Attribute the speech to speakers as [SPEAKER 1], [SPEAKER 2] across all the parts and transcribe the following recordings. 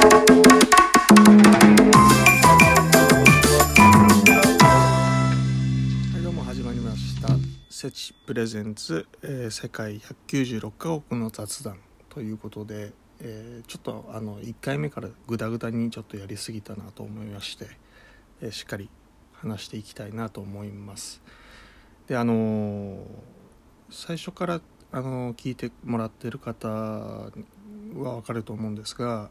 [SPEAKER 1] どうも始まりました。セチプレゼンツ、世界196カ国の雑談ということで、ちょっと1回目からグダグダにちょっとやりすぎたなと思いまして、しっかり話していきたいなと思います。で最初から聞いてもらっている方は分かると思うんですが、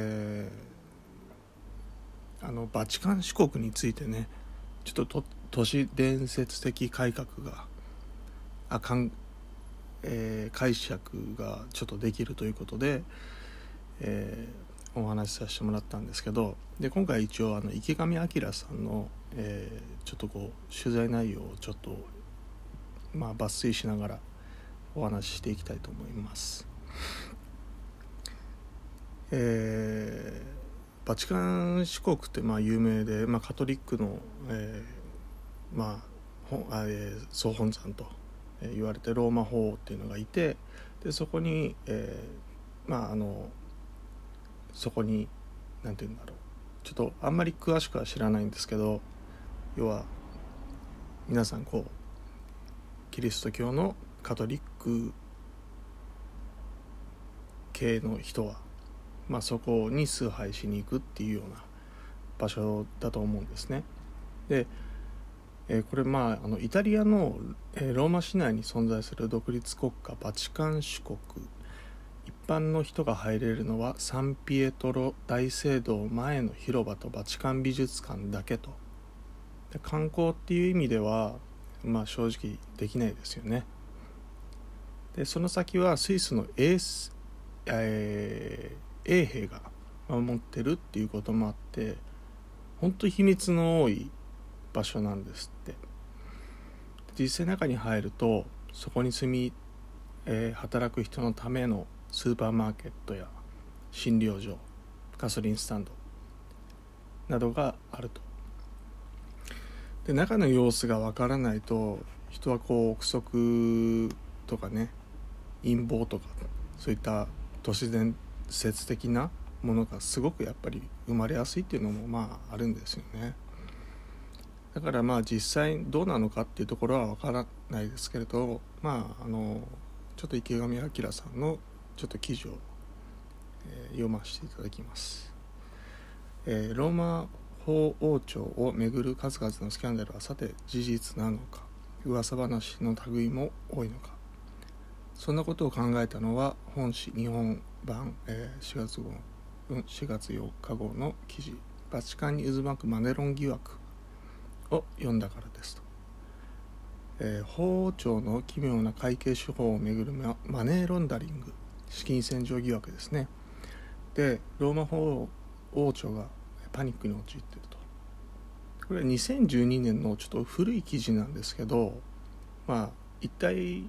[SPEAKER 1] バチカン市国についてね、ちょっと都市伝説的改革が解釈がちょっとできるということで、お話しさせてもらったんですけど、で今回一応池上彰さんの、ちょっとこう取材内容をちょっと抜粋しながらお話ししていきたいと思います。バチカン市国って有名で、カトリックの、総本山と言われてローマ法王っていうのがいて、でそこに、そこになんていうんだろう、ちょっとあんまり詳しくは知らないんですけど、要は皆さんこうキリスト教のカトリック系の人は、そこに崇拝しに行くっていうような場所だと思うんですね。で、これイタリアの、ローマ市内に存在する独立国家バチカン市国、一般の人が入れるのはサンピエトロ大聖堂前の広場とバチカン美術館だけと。で観光っていう意味では正直できないですよね。でその先はスイスの衛兵が守ってるっていうこともあって、本当に秘密の多い場所なんですって。実際中に入ると、そこに住み、働く人のためのスーパーマーケットや診療所、ガソリンスタンドなどがあると。で中の様子がわからないと、人はこう憶測とかね、陰謀とかそういった都市伝説的なものがすごくやっぱり生まれやすいっていうのもあるんですよね。だから実際どうなのかっていうところはわからないですけれど、ちょっと池上彰さんのちょっと記事を、読ませていただきます。ローマ法王朝をめぐる数々のスキャンダルはさて事実なのか、噂話の類も多いのか。そんなことを考えたのは本誌日本版、4月4日号の記事、バチカンに渦巻くマネロン疑惑を読んだからですと。法王朝の奇妙な会計手法をめぐるマネーロンダリング、資金洗浄疑惑ですね。でローマ法王朝がパニックに陥っていると。これは2012年のちょっと古い記事なんですけど、一体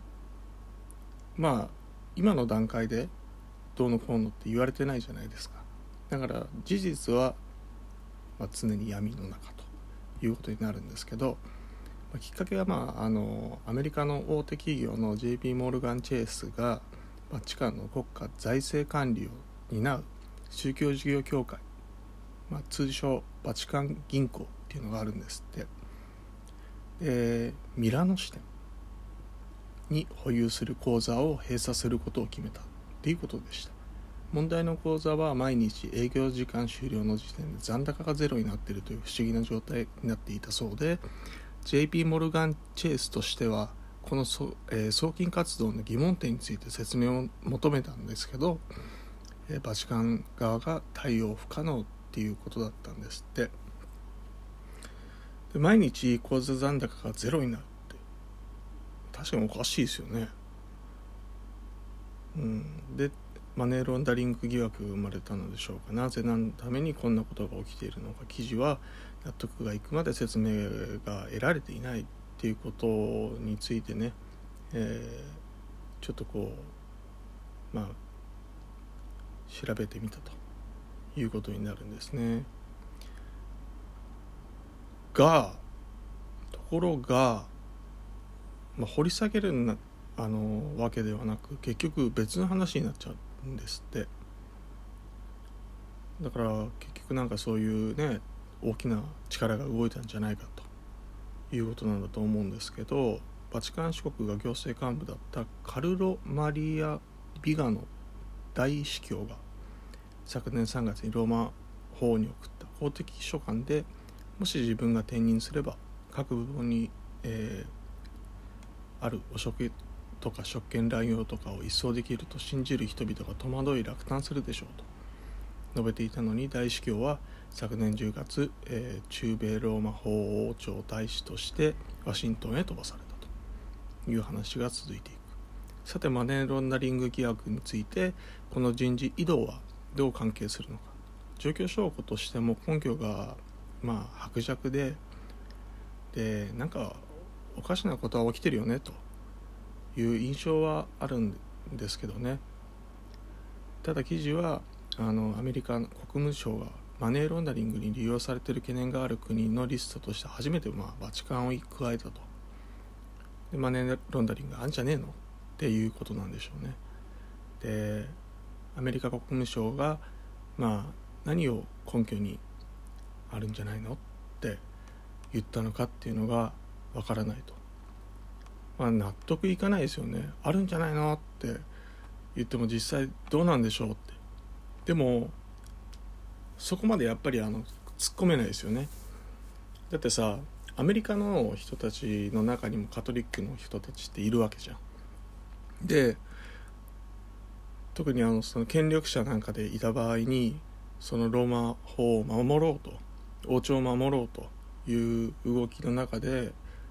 [SPEAKER 1] 今の段階でどうのこうのって言われてないじゃないですか。だから事実は、常に闇の中ということになるんですけど、きっかけはアメリカの大手企業の JP モルガンチェイスがバチカンの国家財政管理を担う宗教事業協会、通称バチカン銀行っていうのがあるんですって。ミラノ支店に保有する口座を閉鎖することを決めたっていうことでした。問題の口座は毎日営業時間終了の時点で残高がゼロになっているという不思議な状態になっていたそうで、 JP モルガンチェイスとしてはこの送金活動の疑問点について説明を求めたんですけど、バチカン側が対応不可能っていうことだったんですって。で毎日口座残高がゼロになるって確かにおかしいですよね。でマネーロンダリング疑惑が生まれたのでしょうか。なぜ何のためにこんなことが起きているのか、記事は納得がいくまで説明が得られていないっていうことについてね、ちょっとこう調べてみたということになるんですね。ところが、掘り下げるわけではなく、結局別の話になっちゃうんですって。 だから結局なんかそういうね大きな力が動いたんじゃないかということなんだと思うんですけど、バチカン市国が行政幹部だったカルロ・マリア・ビガノ大司教が昨年3月にローマ法に送った公的書簡で、もし自分が転任すれば各部門に、ある汚職とか職権乱用とかを一掃できると信じる人々が戸惑い落胆するでしょうと述べていたのに、大司教は昨年10月、中米ローマ法王朝大使としてワシントンへ飛ばされたという話が続いていく。さて、マネーロンダリング疑惑についてこの人事異動はどう関係するのか。状況証拠としても根拠が薄弱でなんかおかしなことは起きてるよねという印象はあるんですけどね。ただ記事はアメリカ国務省がマネーロンダリングに利用されている懸念がある国のリストとして初めてバチカンを加えたと。でマネーロンダリングあんじゃねえのっていうことなんでしょうね。でアメリカ国務省が何を根拠にあるんじゃないのって言ったのかっていうのがわからないと、納得いかないですよね。あるんじゃないのって言っても実際どうなんでしょうって。でもそこまでやっぱり突っ込めないですよね。だってさ、アメリカの人たちの中にもカトリックの人たちっているわけじゃん。で特にその権力者なんかでいた場合に、そのローマ法を守ろうと、王朝を守ろうという動きの中で、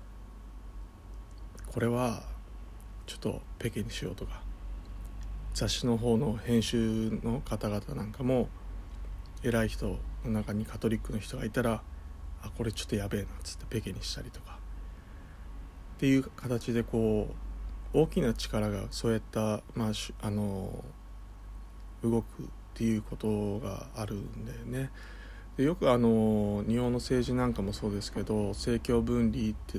[SPEAKER 1] これはちょっとペケにしようとか、雑誌の方の編集の方々なんかも偉い人の中にカトリックの人がいたら、これちょっとやべえなっつってペケにしたりとかっていう形で大きな力がそうやった動くっていうことがあるんだよね。でよく日本の政治なんかもそうですけど、政教分離って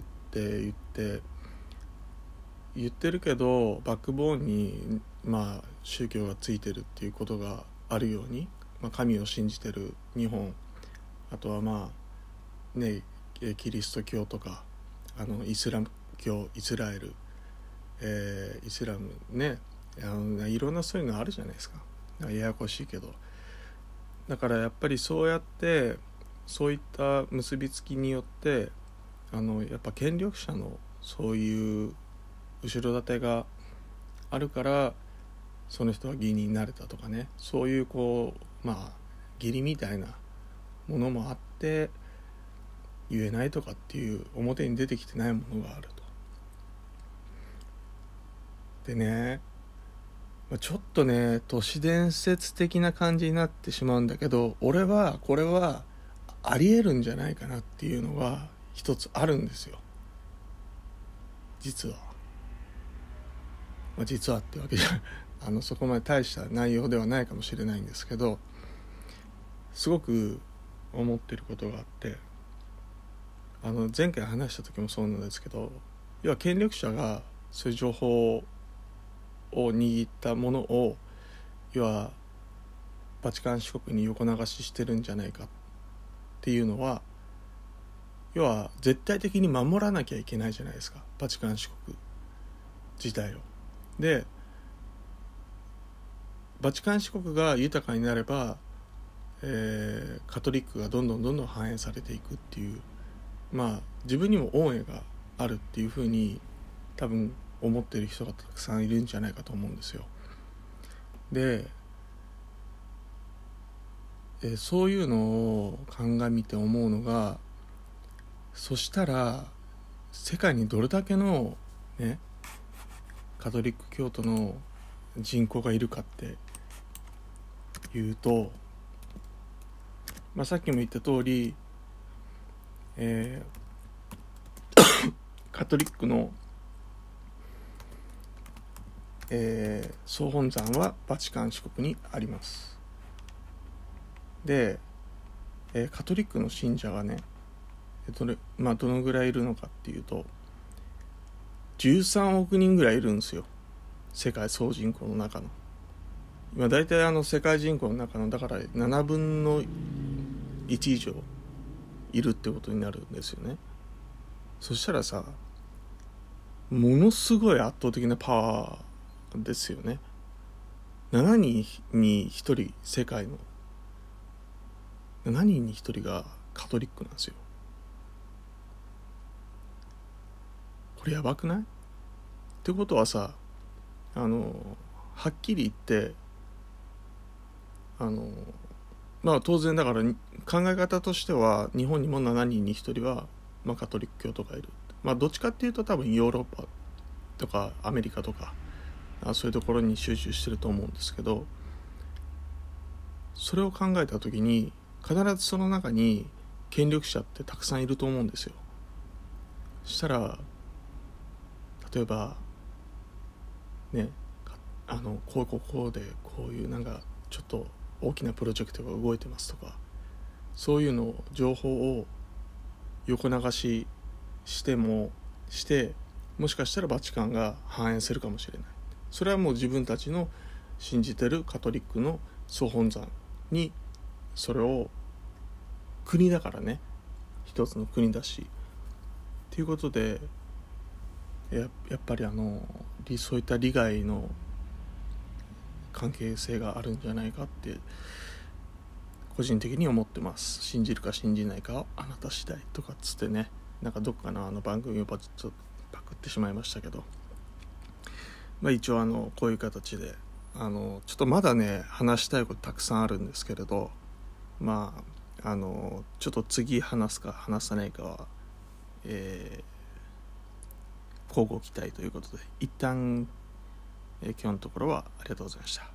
[SPEAKER 1] 言ってるけど、バックボーンに宗教がついてるっていうことがあるように、神を信じてる日本、あとはキリスト教とかイスラム教、イスラエル、イスラムね、いろんなそういうのあるじゃないですか。ややこしいけど、だからやっぱりそうやってそういった結びつきによってやっぱ権力者のそういう後ろ盾があるからその人は議員になれたとかね、そういう義理みたいなものもあって言えないとかっていう表に出てきてないものがあると。でね、ちょっとね都市伝説的な感じになってしまうんだけど、俺はこれはありえるんじゃないかなっていうのが一つあるんですよ、実は。実はってわけじゃそこまで大した内容ではないかもしれないんですけど、すごく思ってることがあって、前回話した時もそうなんですけど、要は権力者がそういう情報を握ったものを要はバチカン市国に横流ししてるんじゃないかっていうのは、要は絶対的に守らなきゃいけないじゃないですか、バチカン市国自体を。でバチカン市国が豊かになれば、カトリックがどんどん反映されていくっていう、自分にも恩恵があるっていうふうに多分思っている人がたくさんいるんじゃないかと思うんですよ。で、そういうのを鑑みて思うのが、そしたら世界にどれだけのねカトリック教徒の人口がいるかっていうと、さっきも言った通り、カトリックの、総本山はバチカン市国にあります。で、カトリックの信者がねどのぐらいいるのかっていうと13億人ぐらいいるんですよ、世界総人口の中の。 今大体世界人口の中のだから7分の1以上いるってことになるんですよね。そしたらさ、ものすごい圧倒的なパワーですよね。7人に1人、世界の7人に1人がカトリックなんですよ。これやばくない？ってことはさ、はっきり言って当然だから考え方としては日本にも7人に1人は、カトリック教徒がいる。どっちかっていうと多分ヨーロッパとかアメリカとかそういうところに集中してると思うんですけど、それを考えた時に必ずその中に権力者ってたくさんいると思うんですよ。そしたら例えばね、こうでこういうなんかちょっと大きなプロジェクトが動いてますとか、そういうの情報を横流ししてもしかしたらバチカンが反映するかもしれない。それはもう自分たちの信じてるカトリックの総本山に、それを国だからね、一つの国だしっていうことで、やっぱりそういった利害の関係性があるんじゃないかって個人的に思ってます。信じるか信じないかはあなた次第とかっつってね、なんかどっかの番組をちょっとパクってしまいましたけど、一応こういう形でちょっとまだね話したいことたくさんあるんですけれど、ちょっと次話すか話さないかは交互期待ということで、一旦今日のところはありがとうございました。